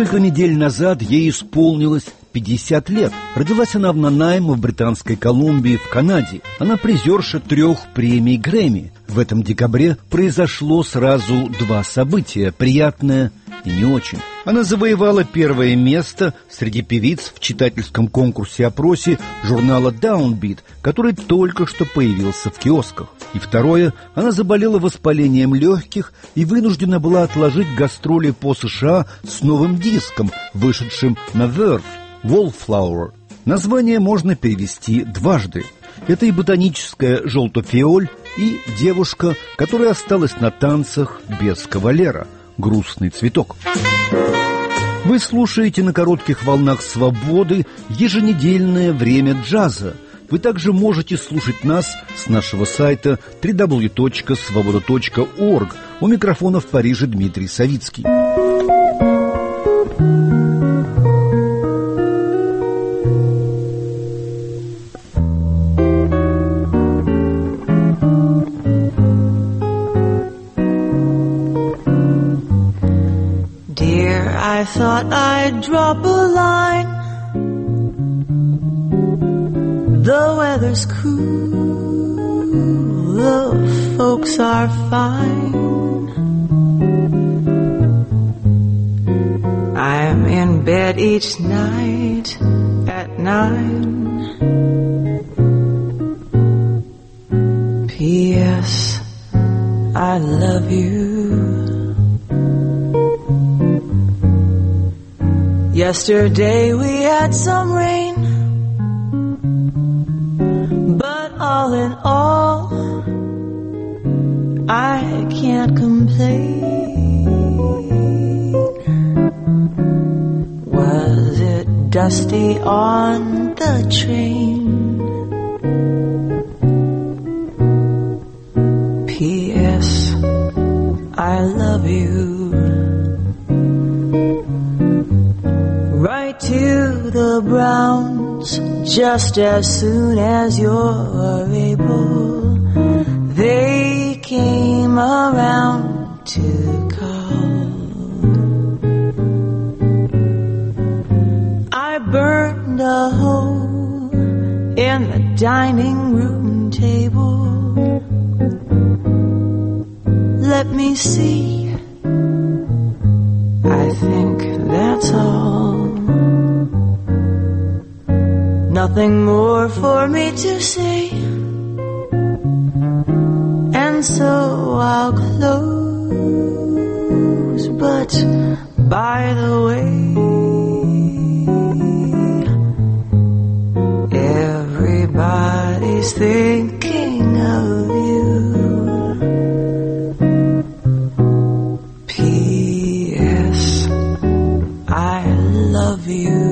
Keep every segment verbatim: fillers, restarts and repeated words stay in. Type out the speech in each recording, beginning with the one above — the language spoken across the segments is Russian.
Несколько недель назад ей исполнилось пятьдесят лет. Родилась она в Нанаймо в Британской Колумбии в Канаде. Она призерша трех премий Грэмми. В этом декабре произошло сразу два события, приятное и не очень. Она завоевала первое место среди певиц в читательском конкурсе-опросе журнала Downbeat, который только что появился в киосках. И второе, она заболела воспалением легких и вынуждена была отложить гастроли по США с новым диском, вышедшим на Verve, Wallflower. Название можно перевести дважды. Это и ботаническая желтофиоль, и девушка, которая осталась на танцах без кавалера, грустный цветок. Вы слушаете на коротких волнах свободы еженедельное время джаза. Вы также можете слушать нас с нашего сайта дабл ю дабл ю дабл ю точка свобода точка орг. У микрофона в Париже Дмитрий Савицкий. Dear, I thought I'd drop a line. The weather's cool, the folks are fine. I'm in bed each night at nine. P S. I love you. Yesterday we had some rain, but all in all, I can't complain. Was it dusty on the train? P S. I love you. Write to the Browns just as soon as you're able. They came around to call. I burned a hole in the dining room table. Let me see, I think that's all. Nothing more for me to say, and so I'll close. But by the way, everybody's thinking of you. P S. I love you.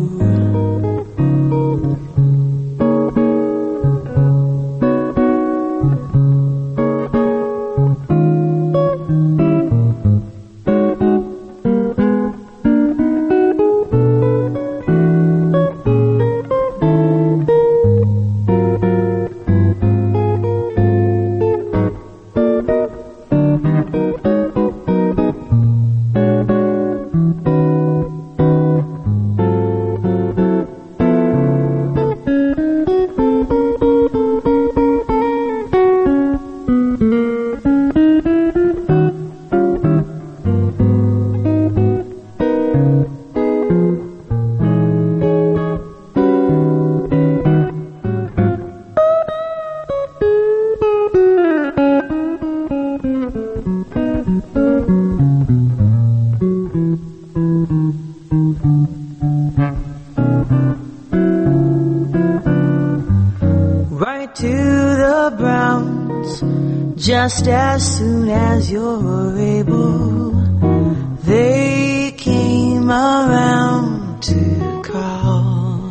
Just as soon as you're able, they came around to call.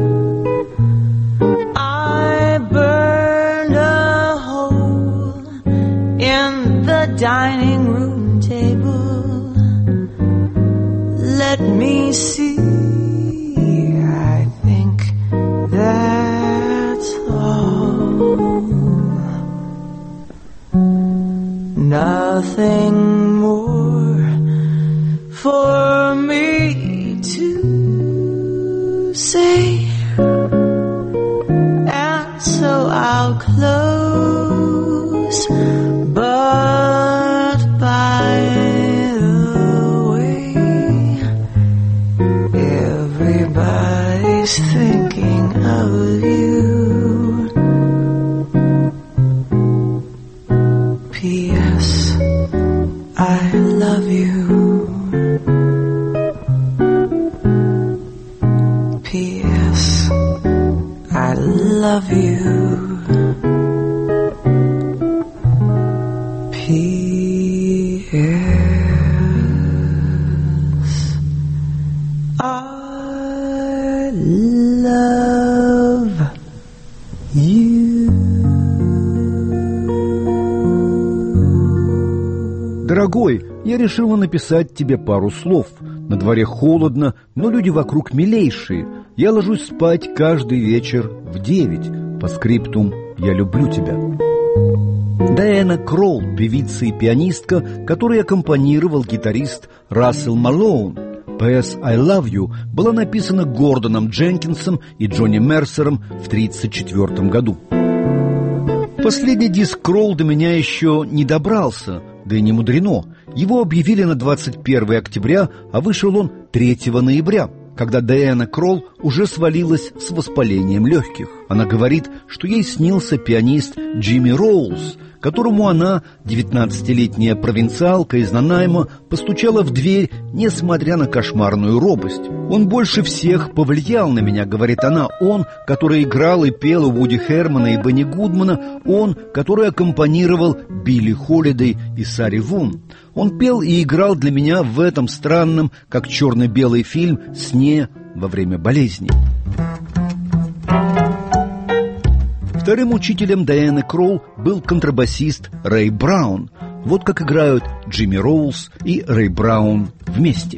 I burned a hole in the dining room table. Let me see, I think that's all. Nothing more for me say, and so I'll close. But by the way, everybody's thinking of you. P S. I love you. P S. I love you. P S. I love you. Дорогой, я решила написать тебе пару слов. На дворе холодно, но люди вокруг милейшие. Я ложусь спать каждый вечер в девять. По скриптум «Я люблю тебя». Дайана Кролл, певица и пианистка, которой аккомпанировал гитарист Рассел Малоун. пи эс «I love you» была написана Гордоном Дженкинсом и Джонни Мерсером в тридцать четвёртом году. Последний диск Кролл до меня еще не добрался, да и не мудрено. Его объявили на двадцать первое октября, а вышел он третьего ноября, когда Дайана Кролл уже свалилась с воспалением легких. Она говорит, что ей снился пианист Джимми Роулс, которому она, девятнадцатилетняя провинциалка из Нанайма, постучала в дверь, несмотря на кошмарную робость. «Он больше всех повлиял на меня», — говорит она, «он, который играл и пел у Вуди Хермана и Бенни Гудмана, он, который аккомпанировал Билли Холидей и Сари Вун. Он пел и играл для меня в этом странном, как черно-белый фильм, сне во время болезни». Вторым учителем Дайаны Кролл был контрабасист Рэй Браун. Вот как играют Джимми Роулс и Рэй Браун вместе.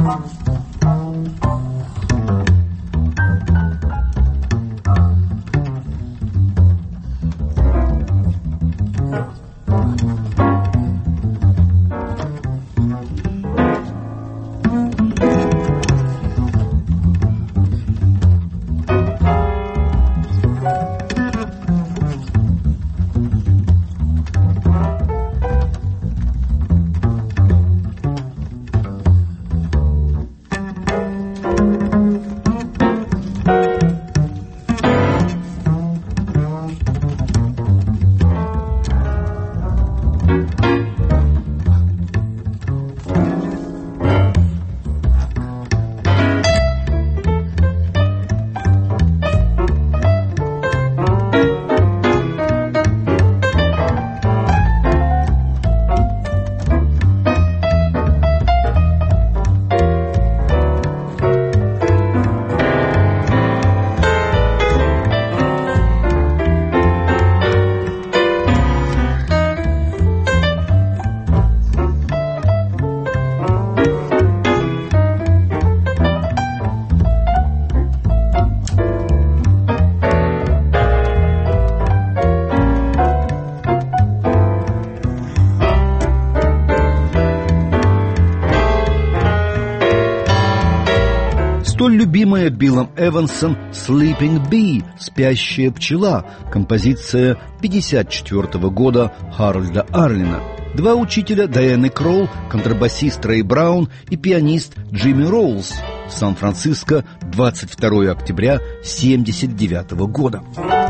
Столь любимая Биллом Эвансом «Sleeping Bee» «Спящая пчела», композиция пятьдесят четвёртого года Харольда Арлина. Два учителя Дайаны Кролл, контрабасист Рэй Браун и пианист Джимми Роулс. Сан-Франциско, двадцать второго октября семьдесят девятого года.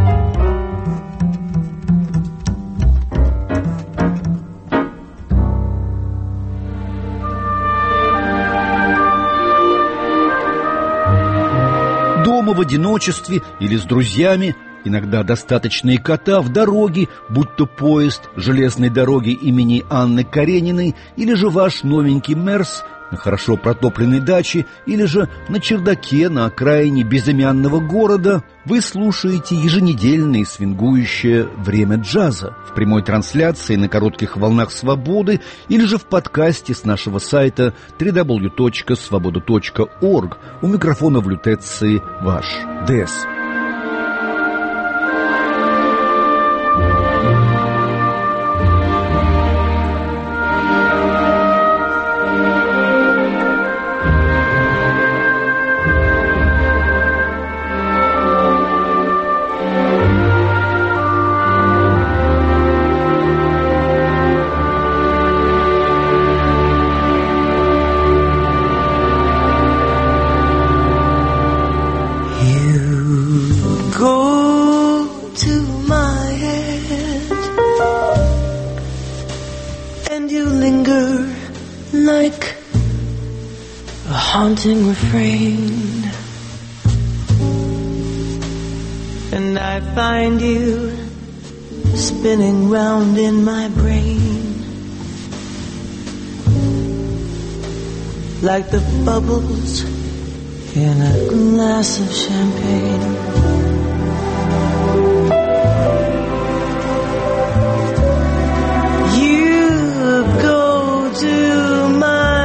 Дома в одиночестве или с друзьями, иногда достаточно и кота в дороге, будь то поезд железной дороги имени Анны Карениной, или же ваш новенький Мерс на хорошо протопленной даче, или же на чердаке на окраине безымянного города, вы слушаете еженедельное свингующее «Время джаза» в прямой трансляции на коротких волнах «Свободы» или же в подкасте с нашего сайта дабл ю дабл ю дабл ю точка свобода точка орг. У микрофона в лютеции ваш Дэс. Haunting refrain, and I find you spinning round in my brain like the bubbles in a glass of champagne. You go to my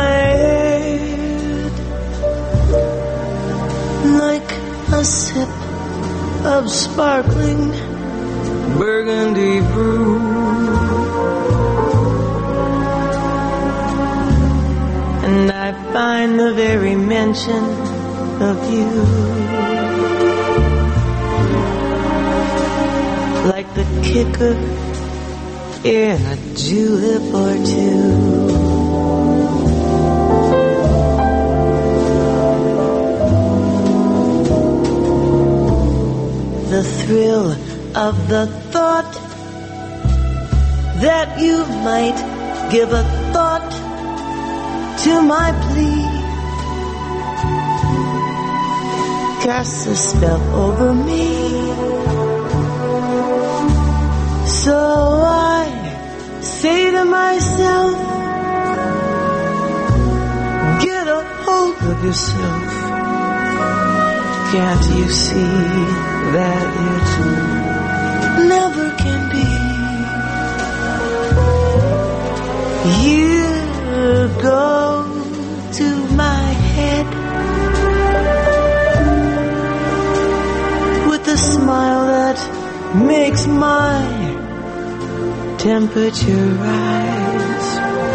a sip of sparkling burgundy brew, and I find the very mention of you like the kicker in a julep or two. The thrill of the thought that you might give a thought to my plea casts a spell over me. So I say to myself, get a hold of yourself. Can't you see that it never can be? You go to my head makes my temperature rise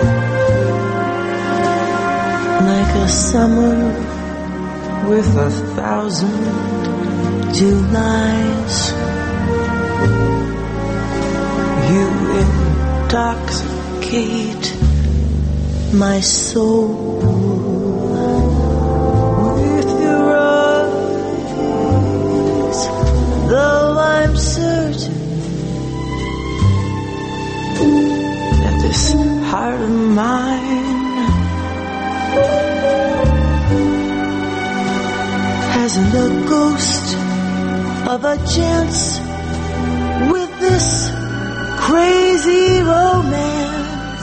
like a summer with a thousand Julys. You intoxicate my soul with your eyes, though I'm certain that this heart of mine hasn't a ghost of a chance with this crazy romance.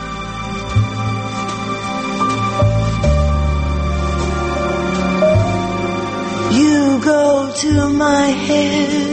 You go to my head,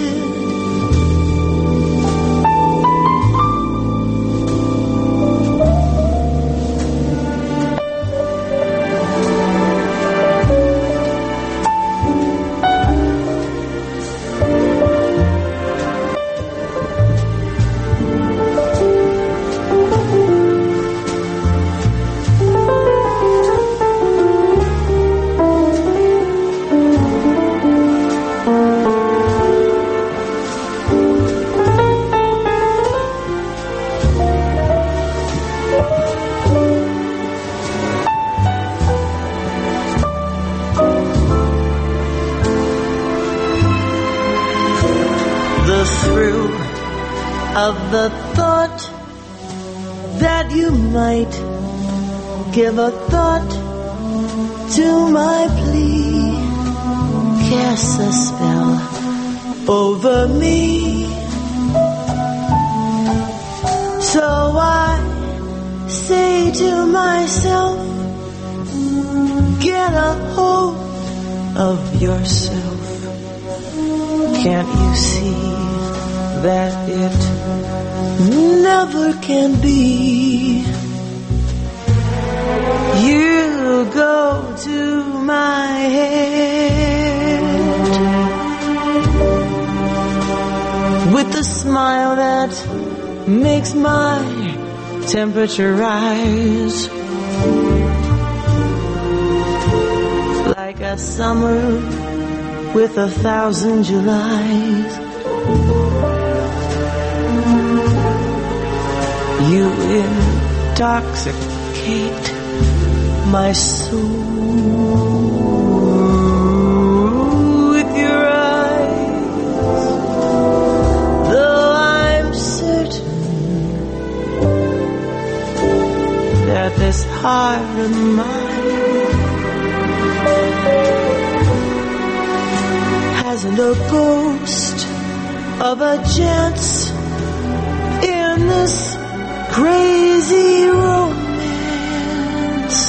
of the thought that you might give a thought to my plea, cast a spell over me. So I say to myself, get a hold of yourself. Can't you see that it never can be? You go to my head with a smile that makes my temperature rise like a summer with a thousand Julys. You intoxicate my soul with your eyes, though I'm certain that this heart of mine hasn't a ghost of a chance in this crazy romance.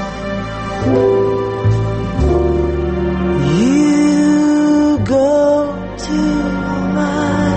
You go to my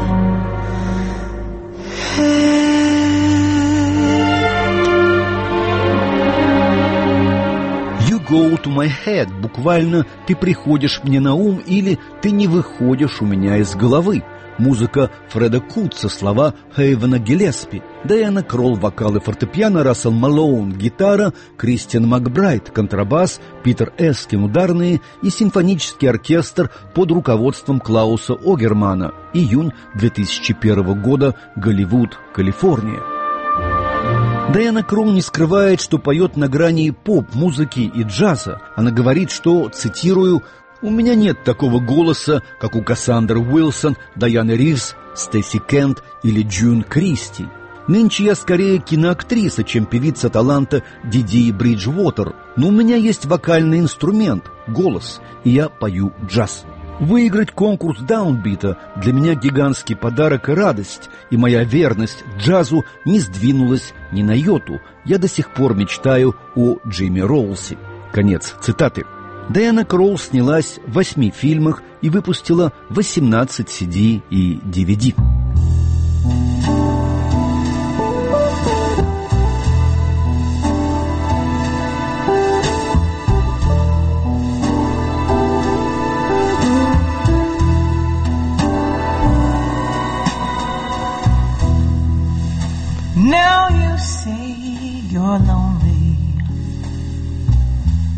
head. You go to my head. Буквально ты приходишь мне на ум или ты не выходишь у меня из головы. Музыка Фреда Кутса, слова Хейвена Гиллеспи, Дайана Кролл, вокалы фортепиано, Рассел Малоун, гитара, Кристиан Макбрайт, контрабас, Питер Эскин, ударные и симфонический оркестр под руководством Клауса Огермана. Июнь две тысячи первого года, Голливуд, Калифорния. Дайана Кролл не скрывает, что поет на грани поп-музыки и джаза. Она говорит, что, цитирую, «У меня нет такого голоса, как у Кассандры Уилсон, Дайаны Ривз, Стейси Кент или Джун Кристи. Нынче я скорее киноактриса, чем певица таланта Диди Бриджвотер, но у меня есть вокальный инструмент – голос, и я пою джаз». Выиграть конкурс даунбита для меня гигантский подарок и радость, и моя верность джазу не сдвинулась ни на йоту. Я до сих пор мечтаю о Джимми Роулсе. Конец цитаты. Дайана Кролл снялась в восьми фильмах и выпустила восемнадцать си ди и ди ви ди.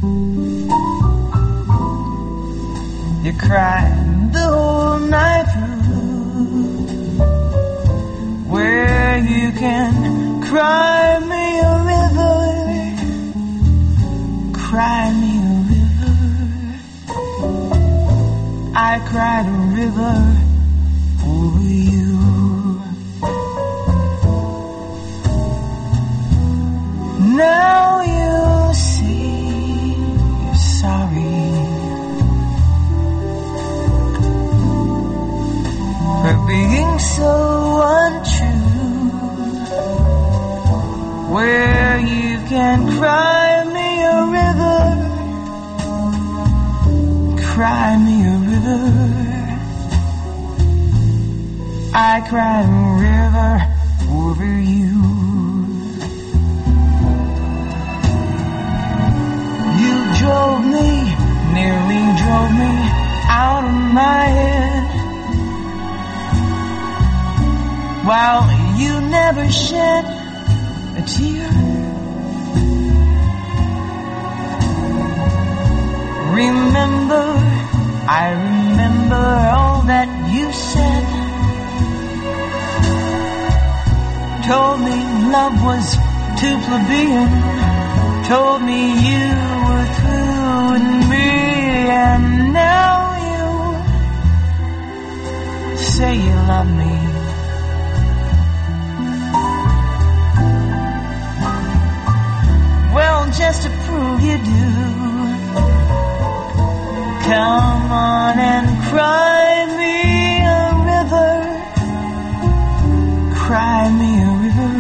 You cried the whole night through, where you can cry me a river, cry me a river. I cried a river over you. Now you see you're sorry for being so untrue, where you can cry me a river, cry me a river. I cried a river over you. You drove me, nearly drove me out of my head, while you never shed a tear. Remember, I remember all that you said. Told me love was too plebeian, told me you were through with me, and now you say you love me. Well, just to prove you do, come on and cry me a river, cry me a river.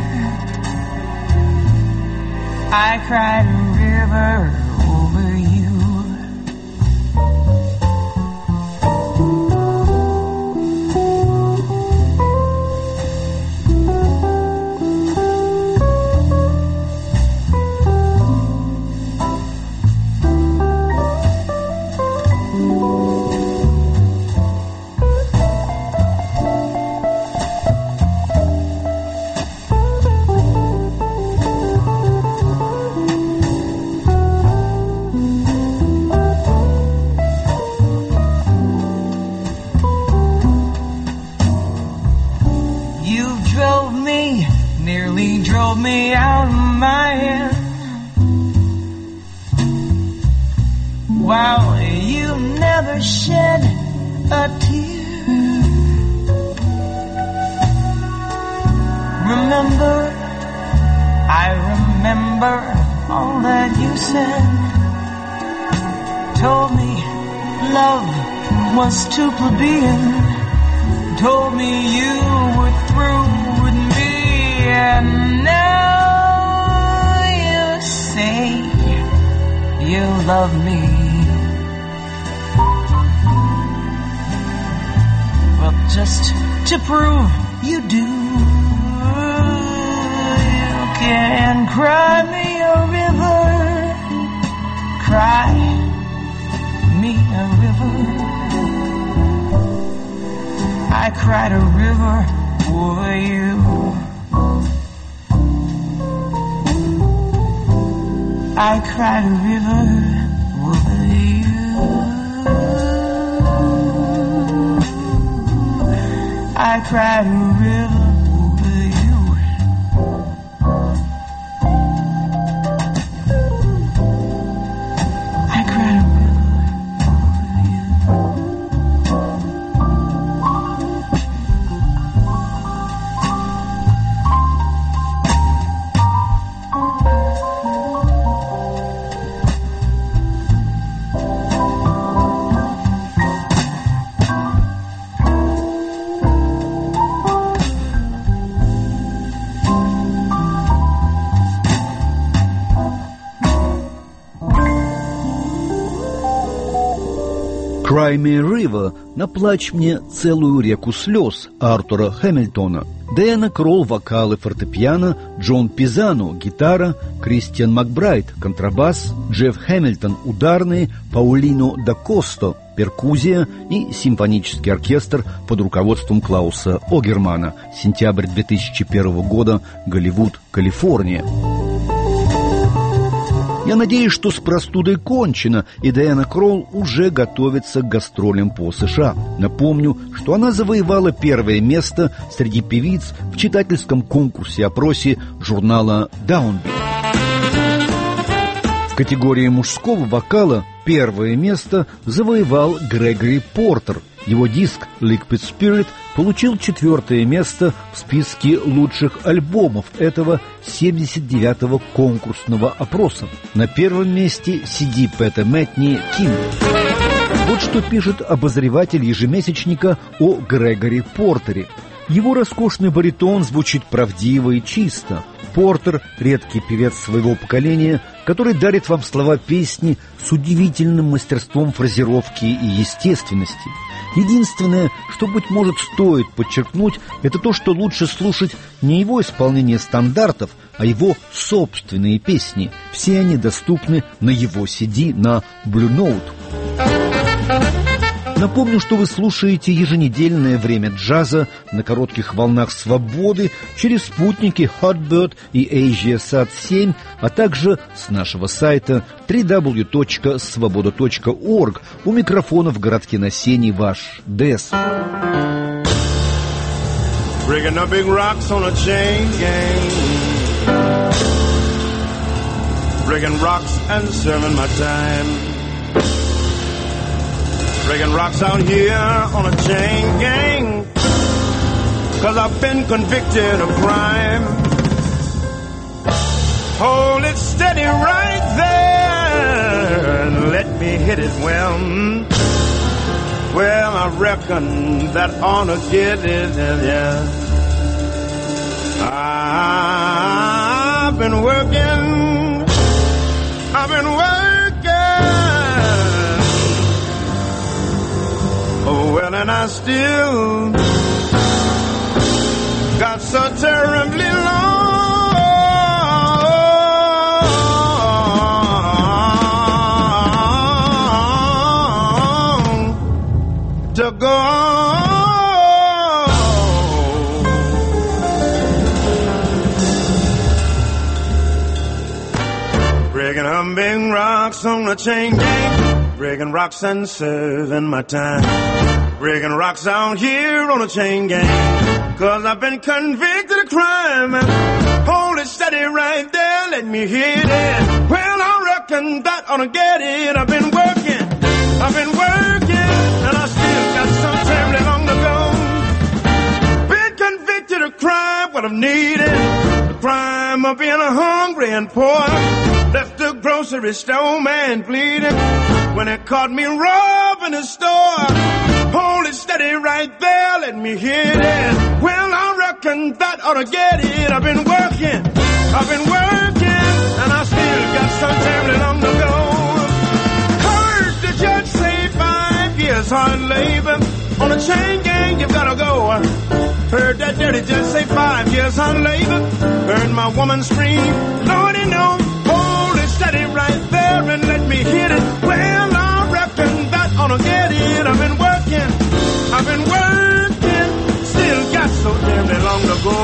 I cried a river over you. Me out of my head, while you never shed a tear. Remember, I remember all that you said. Told me love was too plebeian, told me you were through with me, and now you say you love me. Well, just to prove you do, you can cry me a river, cry me a river. I cried a river over you. I cried a river over you. I cried a river over you. I cried a river over you. «Cry Me a River» «Наплачь мне целую реку слез» Артура Хэмилтона, Диана Кролл вокалы, фортепиано, Джон Пизано гитара, Кристиан Макбрайт контрабас, Джефф Хэмилтон ударные, Паулино да Косто перкуссия и симфонический оркестр под руководством Клауса Огермана. Сентябрь две тысячи первого года, Голливуд, Калифорния. Я надеюсь, что с простудой кончено, и Дайана Кролл уже готовится к гастролям по США. Напомню, что она завоевала первое место среди певиц в читательском конкурсе-опросе журнала Downbeat. В категории мужского вокала первое место завоевал Грегори Портер. Его диск «Liquid Spirit» получил четвертое место в списке лучших альбомов этого семьдесят девятого конкурсного опроса. На первом месте си ди Пэта Мэтни «King». Вот что пишет обозреватель ежемесячника о Грегори Портере. Его роскошный баритон звучит правдиво и чисто. Портер – редкий певец своего поколения, который дарит вам слова песни с удивительным мастерством фразировки и естественности. Единственное, что, быть может, стоит подчеркнуть, это то, что лучше слушать не его исполнение стандартов, а его собственные песни. Все они доступны на его си ди на Blue Note. Напомню, что вы слушаете еженедельное время джаза на коротких волнах свободы через спутники Hotbird и AsiaSat семь, а также с нашего сайта дабл ю дабл ю дабл ю точка свобода точка орг. У микрофона в городке на Сене ваш Дэс. Breaking up big rocks on a chain gang. Breaking rocks and serving my time. Breaking rocks out here on a chain gang. Cause I've been convicted of crime. Hold it steady right there and let me hit it well. Well, I reckon that ought to get it, yeah. I've been working, I've been working. Oh, well, and I still got so terribly long to go. Breaking humming rocks on the chain gang. Breaking rocks and serving my time. Breaking rocks out here on a chain gang. Cause I've been convicted of crime. Hold it steady right there, let me hit it. Well, I reckon that ought to get it. I've been working, I've been working, and I still got some terribly long to go. Been convicted of crime, what I've needed. The crime of being a hungry and poor. Left the grocery store man bleeding when it caught me robbing the store. Hold it steady right there, let me hit it. Well, I reckon that ought to get it. I've been working, I've been working, and I still got some terribly long to go. Heard the judge say five years hard labor. On a chain gang, you gotta go. Heard that dirty judge say five years hard labor. Heard my woman scream, Lordy, no. Hold it steady right there and let me hit it. Well, I reckon that ought to get it. I've been working, I've been working, still got so damn long to go.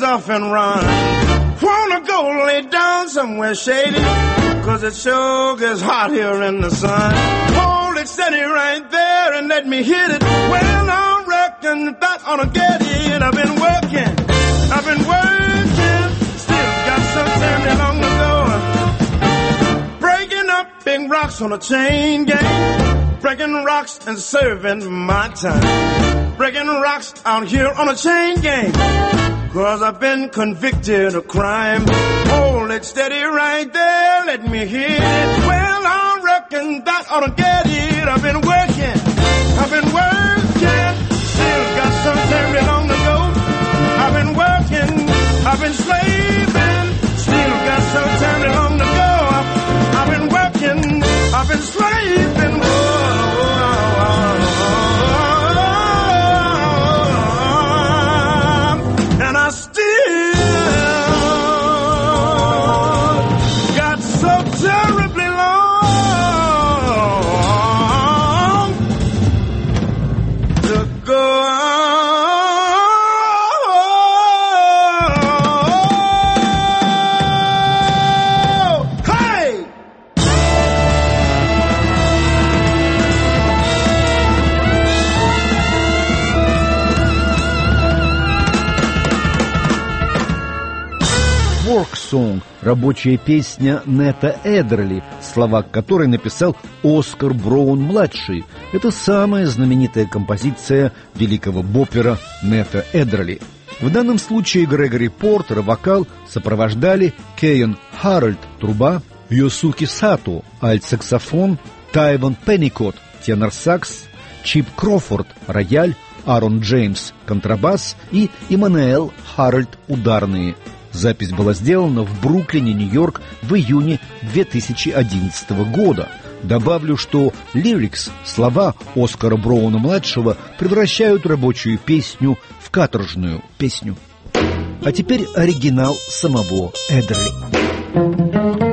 off and run. Wanna go lay down somewhere shady, cause it sure gets hot here in the sun. Hold it steady right there and let me hit it. Well, I reckon that ought to get it. I've been working, I've been working, still got some time along the door. Breaking up big rocks on a chain gang, breaking rocks and serving my time. Breaking rocks out here on a chain gang, cause I've been convicted of crime. Hold it steady right there, let me hit it. Well, I reckon that ought to get it. I've been working, I've been working, still got some time long to go. I've been working, I've been slaving, still got some time long to go. I've been working, I've been slaving. And I still got so terribly long to go. Hey! Work Song – рабочая песня Нета Эдерли, слова которой написал Оскар Браун-младший. Это самая знаменитая композиция великого бопера Нета Эдерли. В данном случае Грегори Портер вокал сопровождали Кейн Харальд – труба, Йосуки Сато – альт-саксофон, Тайван Пенникот – тенор-сакс, Чип Крофорд – рояль, Аарон Джеймс – контрабас и Иммануэл Харальд – ударные. Запись была сделана в Бруклине, Нью-Йорк, в июне две тысячи одиннадцатого года. Добавлю, что лирикс, слова Оскара Брауна-младшего превращают рабочую песню в каторжную песню. А теперь оригинал самого Эдерли.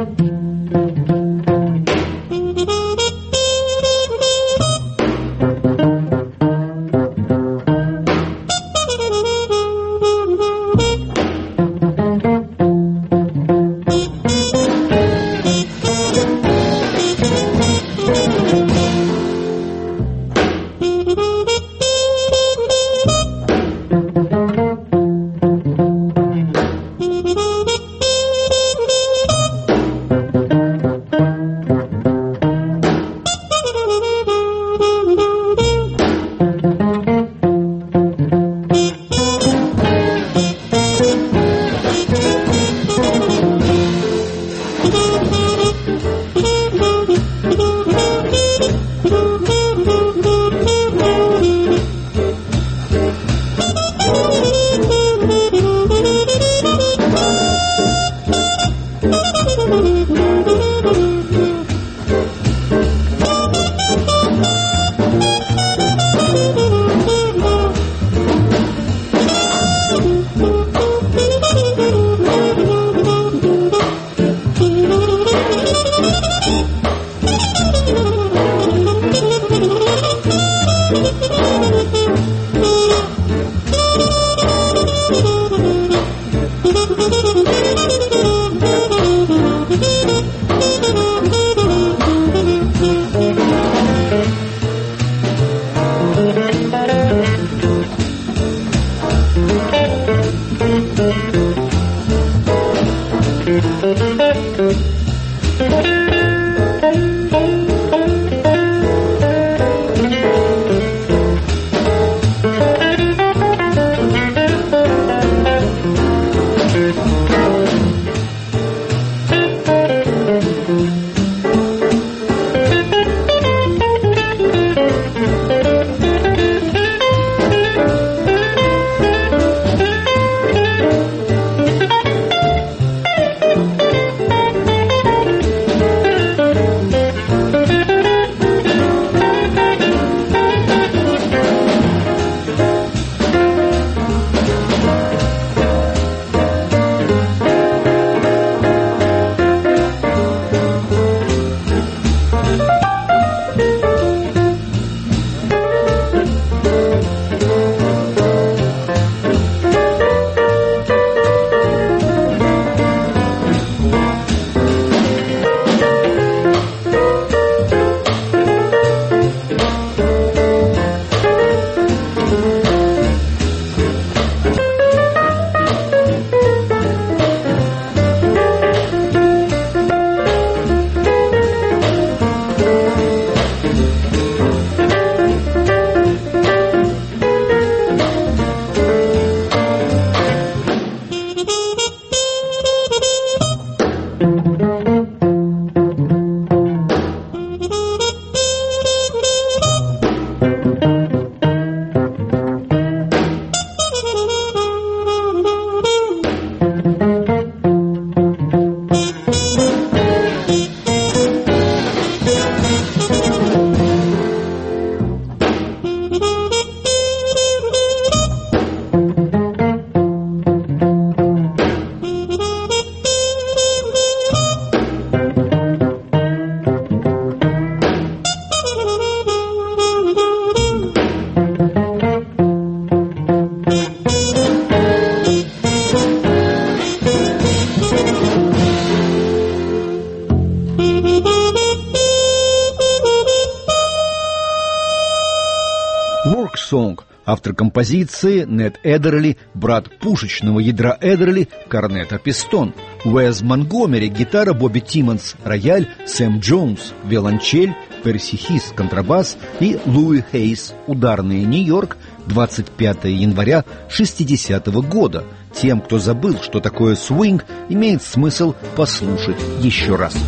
Song. Автор композиции Нед Эдерли, брат пушечного ядра Эдерли, корнета пистон. Уэз Монгомери, гитара, Бобби Тиммонс, рояль, Сэм Джонс, виолончель, Перси Хис, контрабас и Луи Хейс, ударные, Нью-Йорк, двадцать пятого января шестидесятого года. Тем, кто забыл, что такое свинг, имеет смысл послушать еще раз.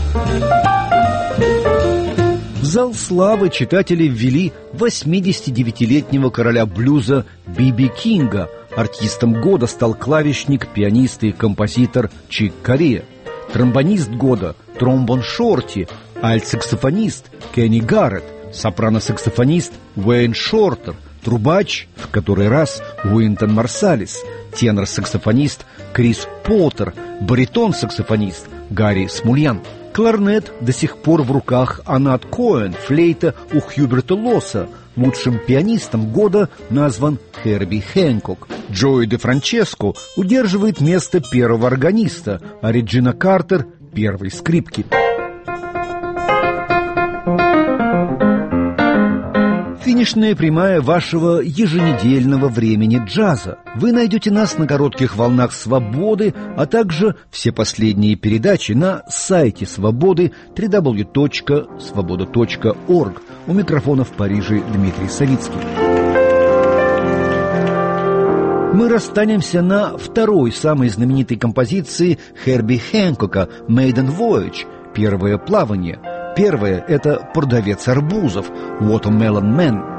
В зал славы читатели ввели восьмидесятидевятилетнего короля блюза Би Би Кинга. Артистом года стал клавишник, пианист и композитор Чик Кориа. Тромбонист года – Тромбон Шорти. Альт-саксофонист – Кенни Гарретт. Сопрано-саксофонист – Уэйн Шортер. Трубач, в который раз, Уинтон Марсалис. Тенор-саксофонист – Крис Поттер. Баритон-саксофонист – Гарри Смульян. Кларнет до сих пор в руках Анат Коэн, флейта у Хьюберта Лосса. Лучшим пианистом года назван Херби Хэнкок. Джои де Франческо удерживает место первого органиста, а Реджина Картер – первой скрипки. Финишная прямая вашего еженедельного времени джаза. Вы найдете нас на коротких волнах «Свободы», а также все последние передачи на сайте «Свободы» дабл ю дабл ю дабл ю точка свобода точка орг. У микрофона в Париже Дмитрий Савицкий. Мы расстанемся на второй самой знаменитой композиции Херби Хэнкока «Maiden Voyage» – «Первое плавание». Первое – это «Продавец арбузов» «Watermelon Man».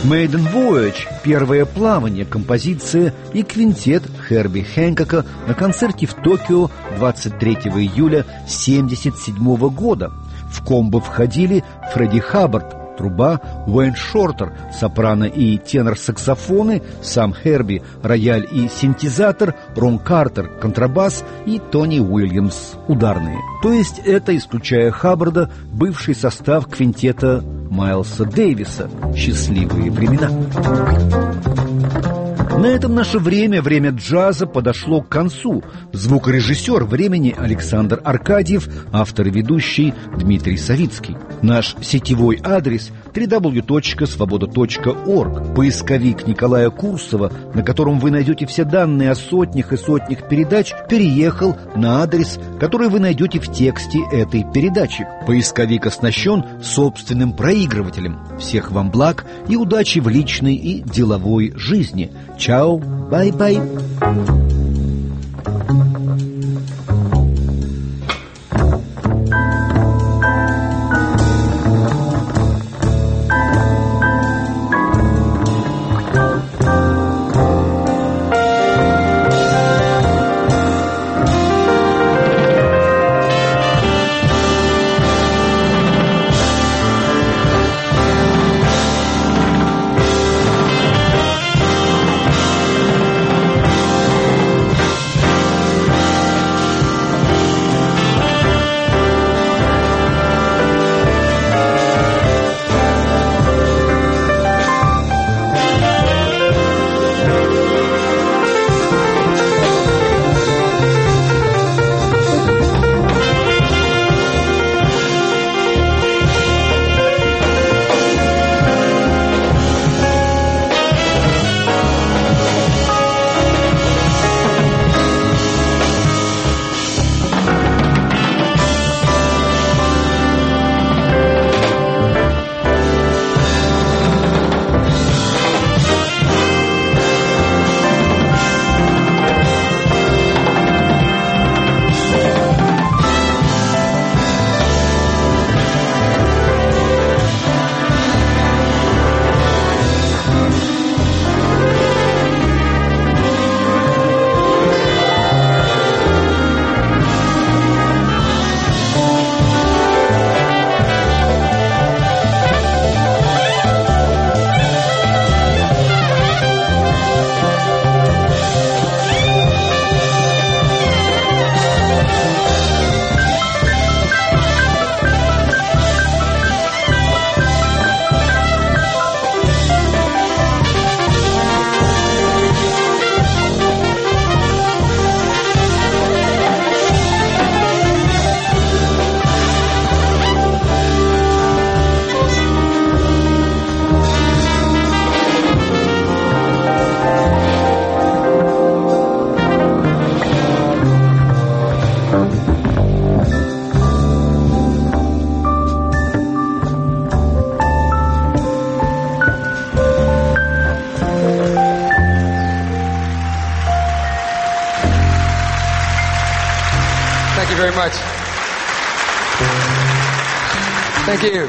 Maiden Voyage, первое плавание, композиция и квинтет Херби Хэнкока на концерте в Токио двадцать третьего июля семьдесят седьмого года. В комбо входили Фредди Хаббард, труба, Уэйн Шортер, сопрано и тенор-саксофоны, сам Херби, рояль и синтезатор, Рон Картер, контрабас и Тони Уильямс, ударные. То есть это, исключая Хаббарда, бывший состав квинтета Майлса Дэвиса. Счастливые времена. На этом наше время, время джаза, подошло к концу. Звукорежиссер времени Александр Аркадьев, автор и ведущий Дмитрий Савицкий. Наш сетевой адрес дабл ю дабл ю дабл ю точка свобода точка орг. Поисковик Николая Курсова, на котором вы найдете все данные о сотнях и сотнях передач, переехал на адрес, который вы найдете в тексте этой передачи. Поисковик оснащен собственным проигрывателем. Всех вам благ и удачи в личной и деловой жизни. Чао, бай-бай. Very much. Thank you.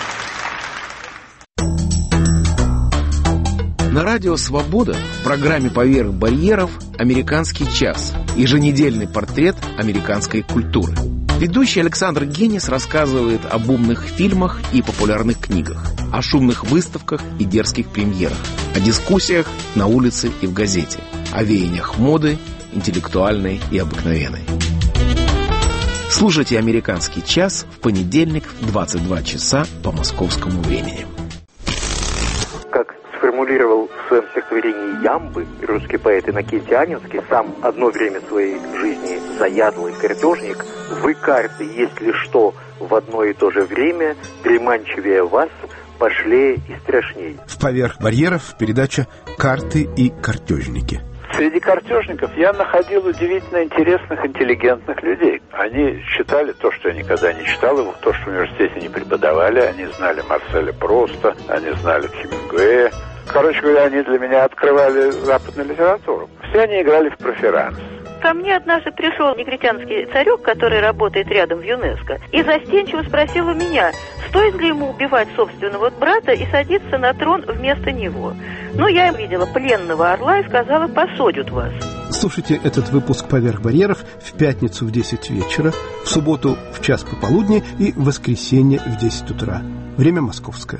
На радио «Свобода» в программе «Поверх барьеров» «Американский час» – еженедельный портрет американской культуры. Ведущий Александр Генис рассказывает об умных фильмах и популярных книгах, о шумных выставках и дерзких премьерах, о дискуссиях на улице и в газете, о веяниях моды, интеллектуальной и обыкновенной. Слушайте «Американский час» в понедельник в двадцать два часа по московскому времени. Как сформулировал в своем стихотворении «Ямбы» русский поэт Иннокентий Анинский, сам одно время своей жизни заядлый картежник, вы, карты, если что, в одно и то же время, приманчивее вас, пошлее и страшней. В «Поверх барьеров» передача «Карты и картежники». Среди картежников я находил удивительно интересных, интеллигентных людей. Они читали то, что я никогда не читал, и то, что в университете не преподавали. Они знали Марселя Пруста, они знали Хемингуэя. Короче говоря, они для меня открывали западную литературу. Все они играли в преферанс. ко мне однажды пришел негритянский царек, который работает рядом в ЮНЕСКО, и застенчиво спросил у меня, стоит ли ему убивать собственного брата и садиться на трон вместо него. Ну, я видела пленного орла и сказала, посадят вас. Слушайте этот выпуск «Поверх барьеров» в пятницу в десять вечера, в субботу в час пополудни и в воскресенье в десять утра. Время московское.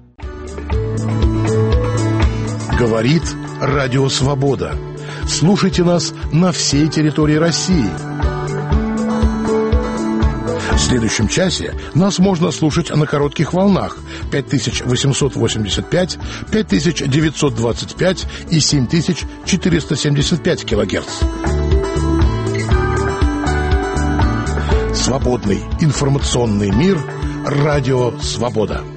Говорит Радио Свобода. Слушайте нас на всей территории России. В следующем часе нас можно слушать на коротких волнах пять тысяч восемьсот восемьдесят пять, пять тысяч девятьсот двадцать пять и семь тысяч четыреста семьдесят пять килогерц. Свободный информационный мир. Радио Свобода.